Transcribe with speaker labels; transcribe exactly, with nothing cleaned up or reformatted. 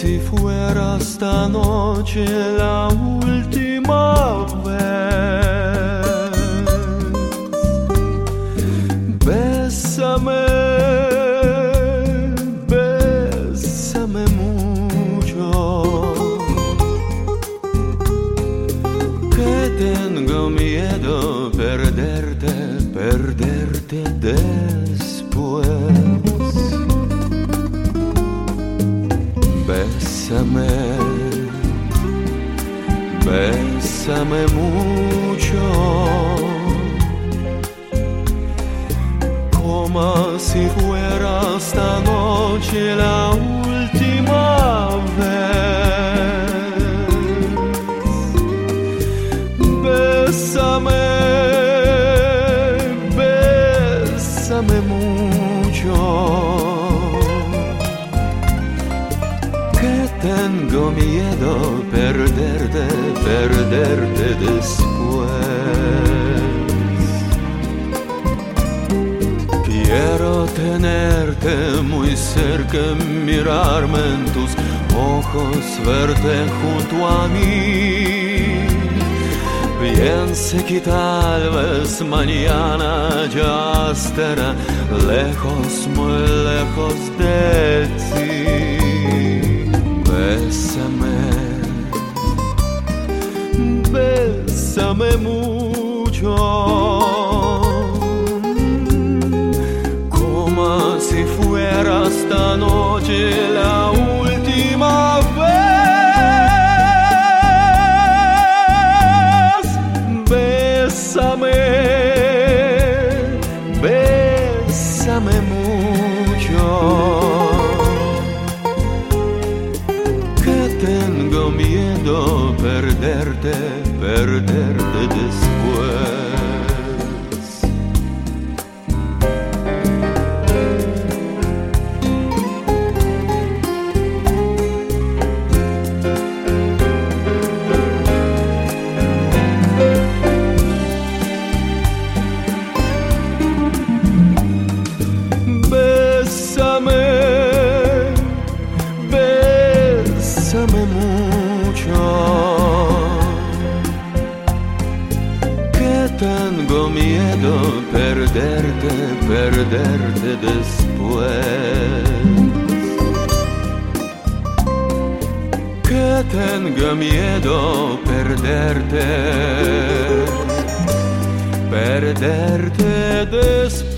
Speaker 1: si fuera esta noche la última vez. Bésame, bésame mucho, que tengo miedo perderte, perderte después. Bésame, bésame mucho, como si fuera esta noche la última vez. Bésame, bésame mucho, tengo miedo perderte, perderte después. Quiero tenerte muy cerca, mirarme en tus ojos, verte junto a mí. Bien sé que tal vez mañana ya estará lejos, muy lejos de ti. Bésame, bésame mucho, como si fuera esta noche la última vez. Bésame, bésame mucho, tengo miedo perderte, perderte después. Bésame, bésame mucho, que tengo miedo perderte, perderte después. Que tengo miedo perderte, perderte después.